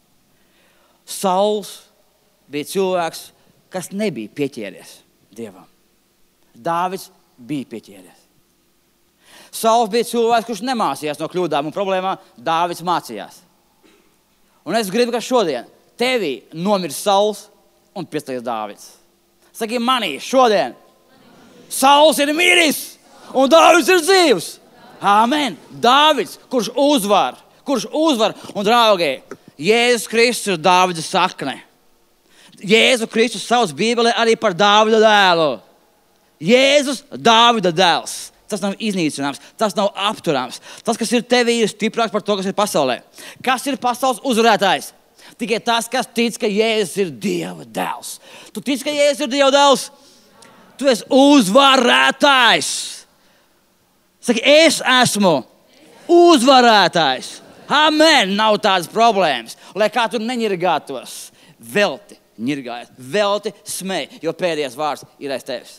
Sauls bija cilvēks, kas nebija pieķēries Dievam. Dāvids bija pieķēries. Sauls bija cilvēks, kurš nemācījās no kļūdām un problēmām, Dāvids mācījās. Un es gribu, ka šodien tevī nomir Sauls un piestājas Dāvids. Saki, manī šodien Sauls ir miris un Dāvids ir dzīvs. Amen. Dāvids, kurš uzvar. Un, draugi, Jēzus Kristus ir Dāvida sakne. Jēzu Kristus sauc Bībelē arī par Dāvida dēlu. Jēzus, Dāvida dēls. Tas nav iznīcināms, tas nav apturāms. Tas, kas ir tevī, ir stiprāks par to, kas ir pasaulē. Kas ir pasaules uzvarētājs? Tikai tas, kas tic, ka Jēzus ir Dieva dēls. Tu tici, ka Jēzus ir Dieva dēls? Tu esi uzvarētājs. Saki, es esmu uzvarētājs. Amen, nav tādas problēmas. Lai kā tu neņirgātos, velti ņirgājies, velti smēj, jo pēdējais vārds ir aiz tevis.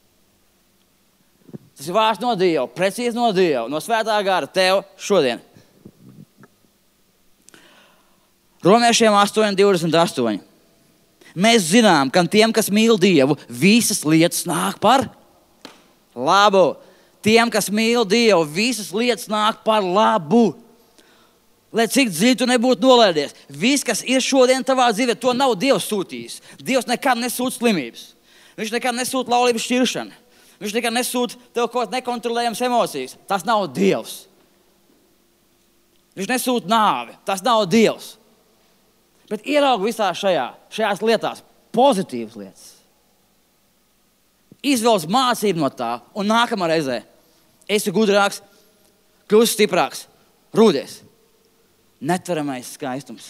Tas ir vārds no Dieva, precīzi no Dieva, no svētā gara tev šodien. Romiešiem 8:28. Mēs zinām, ka tiem, kas mīl Dievu, visas lietas nāk par labu. Tiem, kas mīl Dievu, visas lietas nāk par labu. Lai cik dziļi tu nebūtu nolaidies. Viss, kas ir šodien tavā dzīvē, to nav Dievs sūtījis. Dievs nekad nesūta slimības. Viņš nekad nesūta laulības šķiršanu. Viņš nekad nesūta tev kaut kādas nekontrolējamas emocijas. Tas nav Dievs. Viņš nesūta nāvi. Tas nav Dievs. Bet ieraugu visā šajās lietās pozitīvas lietas. izvelc mācību no tā, un nākamā reizē esi gudrāks, kļūsi stiprāks, rūdies. Netveramais skaistums.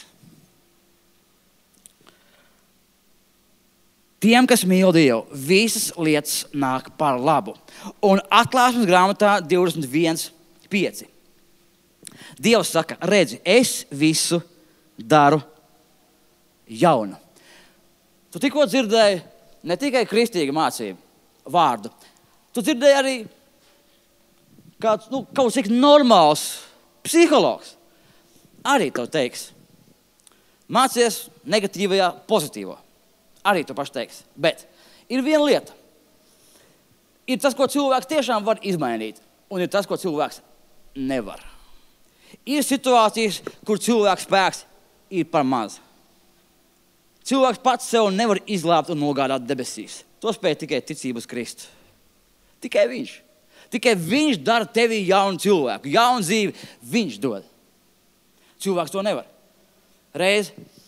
Tiem, kas mīl Dievu, visas lietas nāk par labu. Un Atklāsmes grāmatā 21:5. Dievs saka, redzi, es visu daru jaunu. Tu tikko dzirdēji ne tikai kristīgu mācību vārdu, tu dzirdēji arī kāds, kaut cik normāls psihologs. Arī tev teiks, mācies negatīvajā, pozitīvā. Arī tu paši teiks. Bet ir viena lieta. Ir tas, ko cilvēks tiešām var izmainīt, un ir tas, ko cilvēks nevar. Ir situācijas, kur cilvēks spēks ir par maz. Cilvēks pats sev nevar izglābt un nogādāt debesīs. To spēj tikai ticības Kristu. Tikai viņš. Tikai viņš dara tevi jaunu cilvēku. Jaunu dzīvi viņš dod. Cilvēks to nevar. Reiz,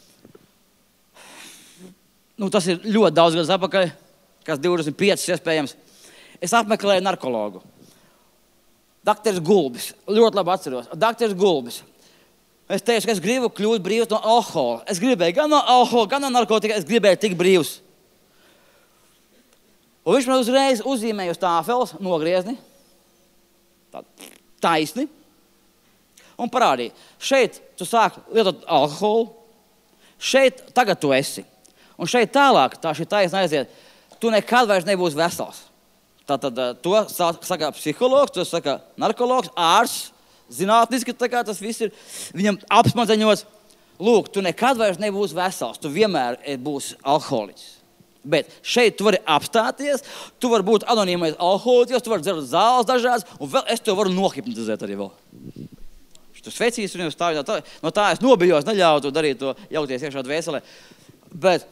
tas ir ļoti daudz gadus atpakaļ, kas 25 iespējams, es apmeklēju narkologu. Dakteris Gulbis, ļoti labi atceros. Dakteris Gulbis. Es teicu, ka es gribu kļūt brīvs no alkohola. Es gribēju gan no alkohola, gan no narkotika, es gribēju tik brīvs. Un viņš man uzreiz uzzīmēja uz tāfeles nogriezni, taisni, un parādīja, šeit tu sāk lietot alkoholu, šeit tagad tu esi. Un šeit tālāk, tā šī taisna aiziet, tu nekad vairs nebūsi vesels. Tātad to saka psihologs, to saka narkologs, ārsts, zinātniski tā kā tas viss ir. Viņam apsmadzeņots, lūk, tu nekad vairs nebūsi vesels, tu vienmēr būsi alkoholiķis. Bet šeit tu vari apstāties, tu vari būt anonīmais alkoholiķis, tu vari dzert zāles dažādas, un vēl es tev varu nohipnotizēt arī vēl. Tu svecīs un jau stāvi no tā es nobijos, neļauju to darīt, to jaukties iekšā dvēselē. Bet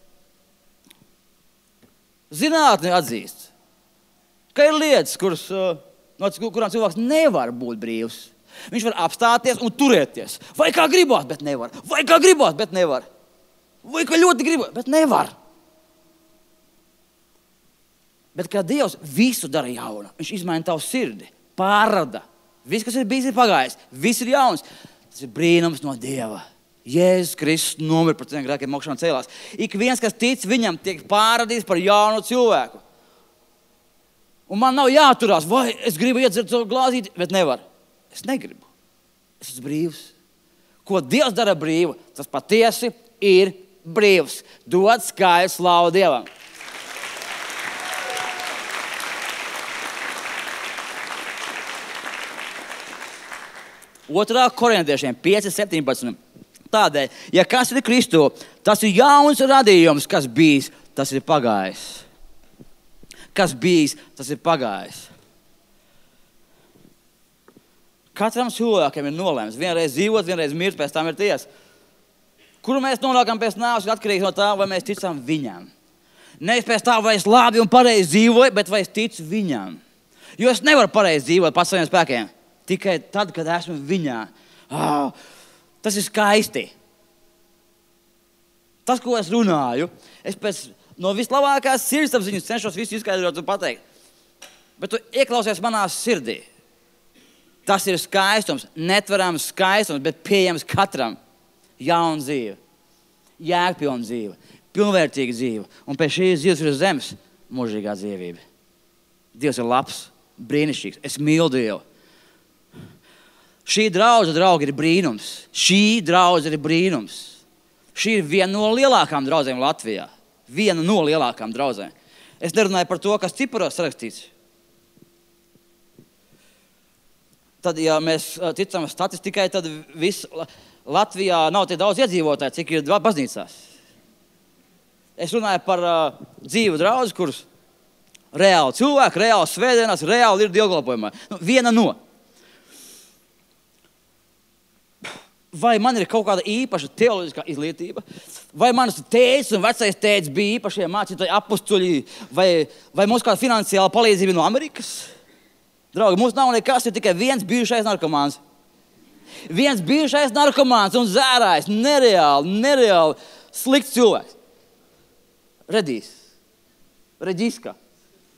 zinātne atzīst, ka ir lietas, kurām cilvēks nevar būt brīvs. Viņš var apstāties un turēties. Vai kā gribās, bet nevar. Vai kā gribās, bet nevar. Vai kā ļoti gribās, bet nevar. Bet kā Dievs visu dara jaunu, viņš izmaina tavu sirdi, pārrada. Viss, kas ir bijis, ir pagājis. Viss ir jauns. Tas ir brīnums no Dieva. Jēzus Kristus nomira par tiem grēkiem, mokšanā cēlās. Ik viens, kas tic viņam, tiek pārradīts par jaunu cilvēku. Un man nav jāturās, vai es gribu iedzert savu glāzīti, bet nevar. Es negribu. Es esmu brīvs. Ko Dievs dara brīvu, tas patiesi ir brīvs. Dod skaļu slavu Dievam. Otrā Korintiešiem 5:17. Tādēļ, ja kas ir Kristu, tas ir jauns radījums, kas bijis, tas ir pagājis. Kas bijis, tas ir pagājis. Katram cilvēkam ir nolēms. Vienreiz dzīvot, vienreiz mirt, pēc tam ir tiesa. Kuru mēs nonākam pēc nāves, ir atkarīgs no tā, vai mēs ticam viņam. Nevis pēc tā, vai es labi un pareizi dzīvoju, bet vai es ticu viņam. Jo es nevaru pareizi dzīvot pats saviem spēkiem. Tikai tad, kad esmu viņā. Tas ir skaisti. Tas, ko es runāju, es no vislabākās sirdsapziņas cenšos visu izskaidrot un pateikt. Bet tu ieklausies manā sirdī. Tas ir skaistums, netverams skaistums, bet pieejams katram. Jauna dzīve, jēgpilna dzīve, pilnvērtīga dzīve. Un pēc šīs dzīves ir uz zemes mūžīgā dzīvība. Dievs ir labs, brīnišķīgs. Es mīlu Dievu. Šī draudze, draugi, ir brīnums. Šī draudze ir brīnums. Šī ir viena no lielākām draudzēm Latvijā. Viena no lielākām draudzēm. Es nerunāju par to, kas ciparos sarakstīts. Tad, ja mēs ticam statistikai, tad viss Latvijā nav tik daudz iedzīvotāji, cik ir baznīcās. Es runāju par dzīvu draudzi, kuras reāli cilvēki, reāli svētdienās, reāli ir dievkalpojumā. Viena no. Vai man ir kaut kāda īpaša teoloģiskā izglītība, vai manas tētis un vecais tētis bija īpašie mācītāji apustuļi, vai mums kāda finansiāla palīdzība no Amerikas? Draugi, mums nav nekas, ir tikai viens bijušais narkomāns. Viens bijušais narkomāns un zērājs, nereāli slikts cilvēks. Reģiska.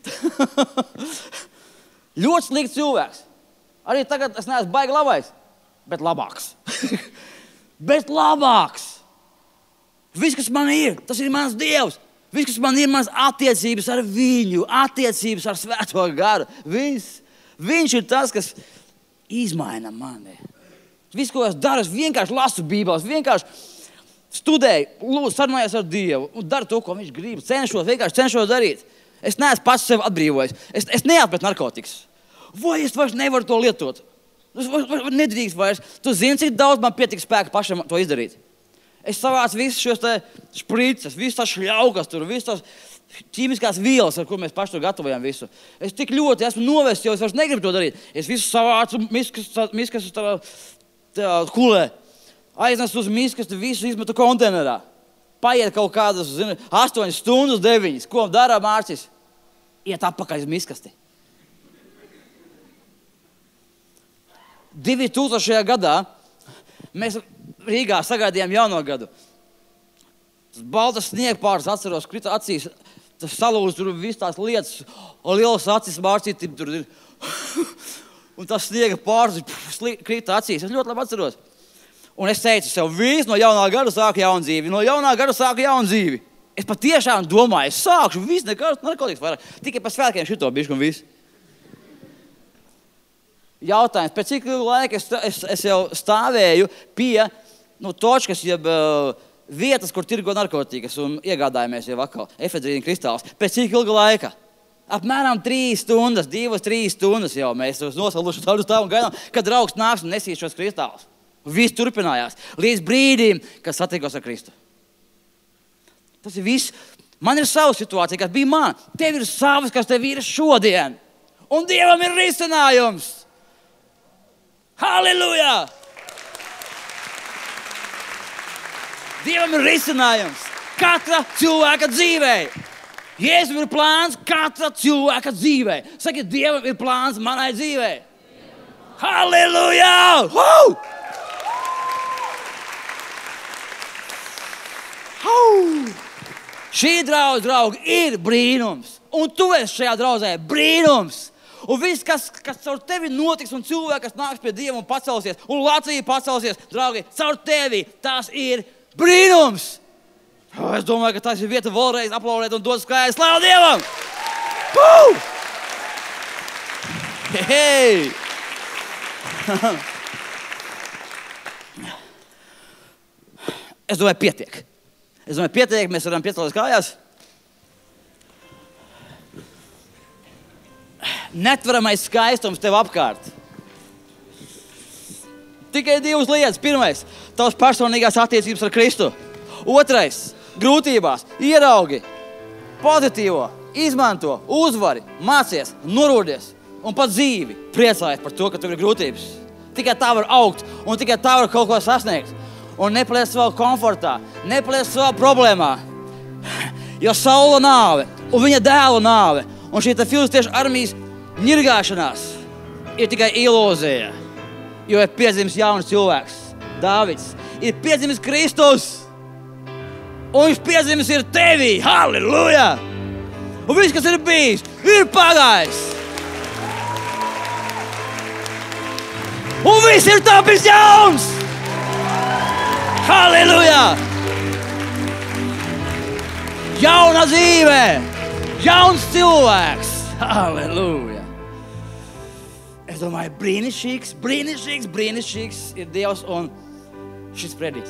Ļoti slikts cilvēks. Arī tagad es neesmu baigi labais, bet labāks. Bet labāks. Viss, kas man ir, tas ir mans Dievs. Viss, kas man ir, mans attiecības ar viņu, attiecības ar Svēto garu. Viss. Viņš ir tas, kas izmaina mani. Viss, ko es daru, es vienkārši lasu Bībeles, vienkārši studēju, sarunājos ar Dievu un daru to, ko viņš grib. Cenšos darīt. Es neesmu pats sevi atbrīvojis. Es neatmetu narkotikas. Vai es vairs nevaru to lietot? Es nedrīkst vairs. Tu zini, cik daudz man pietiek spēka pašam to izdarīt. Es savācu visus šos šprices, visas tās šļaukas, visas tās ķīmiskās vielas, ar ko mēs paši to gatavojam visu. Es tik ļoti esmu novests, jo es vairs negribu to darīt. Es visu savācu miskas uz tā kulē. Aiznesu uz miskastu, visu izmetu konteinerā. Paiet kaut kādas 8 stundas, 9. Ko dara Mārcis? Iet atpakaļ uz miskasti. 2000. gadā mēs Rīgā sagaidījām jauno gadu. Tas baltas sniegpārs, atceros, krita acīs, tas salūz tur viss tās lietas, un lielas acis Mārcītim tur ir. Un tas sniega pārs krita acīs. Es ļoti labi atceros. Un es teicu sev, viss no jaunā gada sāku jaunu dzīvi. No jaunā gada sāku jaunu dzīvi. Es patiešām domāju, es sākšu visu nekāds narkotikas vairāk. Tikai pa svētkiem šito bišku un visu. Jautājums, pēc cik laika es jau stāvēju pie točkas, jeb vietas, kur tirgo narkotikas un iegādājamies jau atkal efedrīna kristāls. Pēc cik ilga laika? Apmēram 3 stundas, 2-3 stundas jau mēs nosaluši tādu stāvu un gaidām, kad draugs nāks un nesīs šos kristālus. Viss turpinājās līdz brīdim, kad satikos ar Kristu. Tas ir viss. Man ir sava situācija, kas bija man. Tev ir savas, kas tev ir šodien. Un Dievam ir risinājums. Halleluja! Dievam ir risinājums katra cilvēka dzīvē. Jēzum ir plāns katra cilvēka dzīvē. Saki, Dievam ir plāns manai dzīvē. Halleluja! Šī draugi, ir brīnums. Un tu esi šajā draudzē brīnums. Un viss, kas caur tevi notiks, un cilvēki, kas nāks pie Dieva un pacelsies, un Latvija pacelsies, draugi, caur tevi, tas ir brīnums. Es domāju, ka tas ir vieta vēlreiz aplaudēt un dot skaisti slavu Dievam. Hei! Es domāju, pietiek. Mēs varam piecelties kājās. Netveramais skaistums tev apkārt. Tikai 2 lietas. Pirmais, tavs personīgās attiecības ar Kristu. Otrais, grūtībās, ieraugi, pozitīvo, izmanto, uzvari, mācies, norūdies un pat dzīvi. Priecājies par to, ka tev ir grūtības. Tikai tā var augt un tikai tā var kaut ko sasniegt. Un nepaliec savā komfortā, nepaliec savā problēmā. Jo Saula nāve un viņa dēla nāve un šī filistiešu armijas ņirgāšanās ir tikai ilūzija. Jo ir piedzimis jauns cilvēks, Dāvids. Ir piedzimis Kristus. Un viņš piedzimis ir tevī. Halleluja! Un viss, kas ir bijis, ir pagājis. Un viss ir tapis jauns. Halleluja! Jauna dzīve, jauns cilvēks. Halleluja! Es domāju, brīnišķīgs ir Dievs un šis predikts.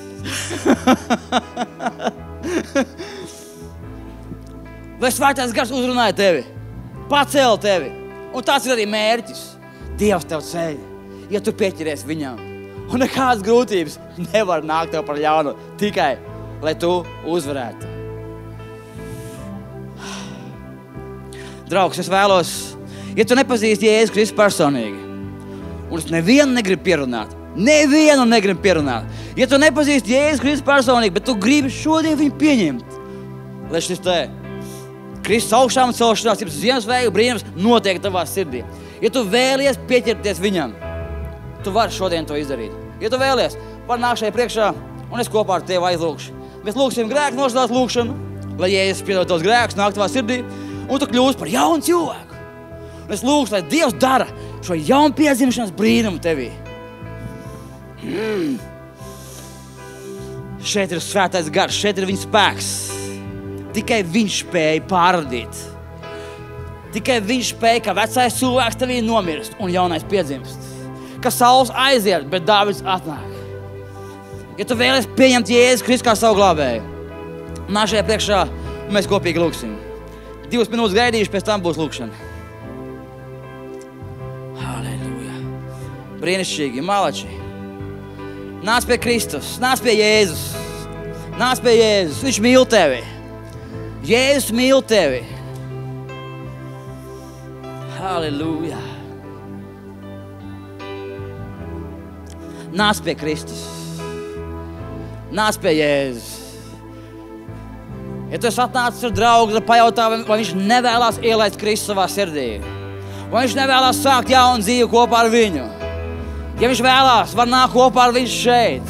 Vai svētais gars uzrunāja tevi, pacēla tevi, un tāds ir arī mērķis. Dievs tev ceļ, ja tu pieķeries viņam. Un nekādas grūtības nevar nākt tev par ļaunu, tikai, lai tu uzvarētu. Draugs, es vēlos, ja tu nepazīsti Jēzu Kristu personīgi, un es nevienu negribu pierunāt, ja tu nepazīsti Jēzu Kristu personīgi, bet tu gribi šodien viņu pieņemt, lai šis te Kristus augšām celšanās, Ziemassvētku brīnums notiek tavā sirdī. Ja tu vēlies pieķerties viņam, tu vari šodien to izdarīt. Ja tu vēlies, var nākt šeit priekšā, un es kopā ar tevi aizlūkšu. Mēs lūksim grēku nožēlas lūkšanu, lai Jēzus piedod tavus grēkus, nāk tavā sirdī. un tu kļūsi par jaunu cilvēku. Un es lūgšu, lai Dievs dara šo jaunu piedzimšanas brīnumu tevī. Šeit ir svētais gars, šeit ir viņa spēks. Tikai viņš spēja pārradīt. Tikai viņš spēja, ka vecais cilvēks tevī nomirst un jaunais piedzimst. Ka Sauls aiziet, bet Dāvids atnāk. Ja tu vēlies pieņemt Jēzus Kristu kā savu glābēju, nāk šajā priekšā un mēs kopīgi lūksim. 2 minūtes gaidīšu, pēc tam būs lūkšana. Halleluja. Brīnišķīgi, malači. Nāc pie Kristus, nāc pie Jēzus. Nāc pie Jēzus, viņš mīl tevi. Jēzus mīl tevi. Halleluja. Nāc pie Kristus. Nāc pie Jēzus. Ja tu esi atnācis ar draugu, tad pajautā, vai viņš nevēlās ielaist Kristu savā sirdī. Vai viņš nevēlās sākt jaunu dzīvi kopā ar viņu. Ja viņš vēlās, var nākt kopā ar viņu šeit.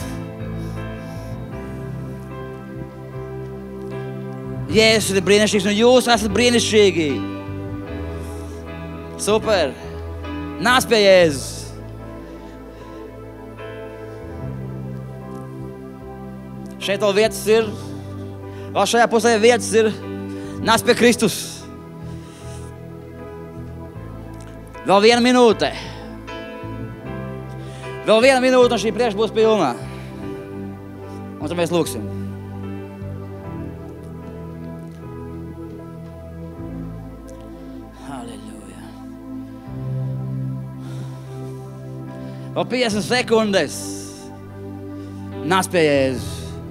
Jēzus ir brīnišķīgs un jūs esat brīnišķīgi. Super. Nāc pie Jēzus. Šeit vēl vietas ir. Vēl šajā pusē vietas ir. Nāc pie Kristus. Vēl 1 minūte. Vēl 1 minūte un šī priekš būs pilnā. Un tad mēs lūksim. Halleluja. Vēl 50 sekundes. Nāc pie Jēzus.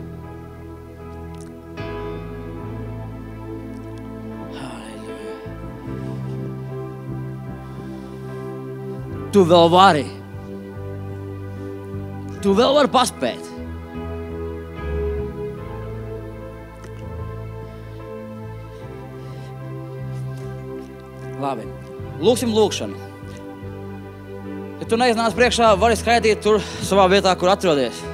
Tu vēl vari. Tu vēl vari paspēt. Labi. Lūksim lūkšanu. Ja tu neiznāc priekšā, vari skaitīt tur savā vietā, kur atrodies.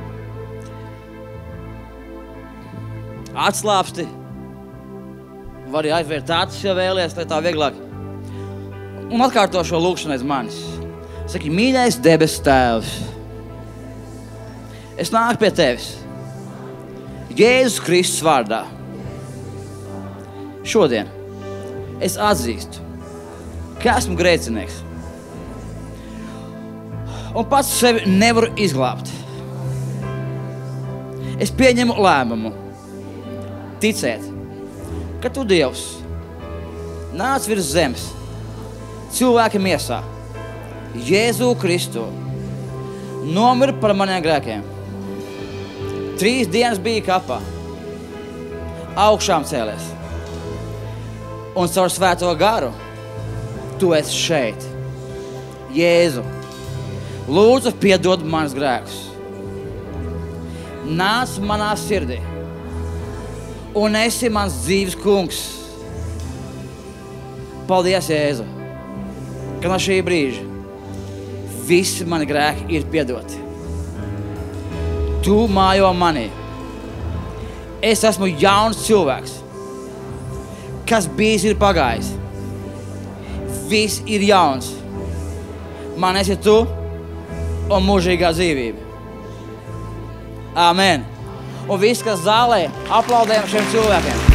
Atslāpsti. Vari aizvērt acis, ja vēlies, lai tā vieglāk. Un atkārto šo lūkšanu aiz manis. Saki, mīļais debesu Tēvs, es nāku pie tevis. Jēzus Kristus vārdā. Šodien es atzīstu, ka esmu grēcinieks. Un pats sevi nevaru izglābt. Es pieņemu lēmumu ticēt, ka tu, Dievs, nāc virs zemes, cilvēka miesā, Jēzu Kristu, nomira par maniem grēkiem. 3 dienas bija kapā, augšām cēlies. Un caur svēto garu tu esi šeit. Jēzu, lūdzu piedod manas grēkus. Nāc manā sirdī un esi mans dzīves kungs. Paldies, Jēzu, ka no šī brīža visi mani grēki ir piedoti. Tu mājo manī. Es esmu jauns cilvēks, kas bijis ir pagājis. Viss ir jauns. Man esi tu un mūžīgā dzīvība. Amen. Un viss, kas zālē, aplaudējam šiem cilvēkiem.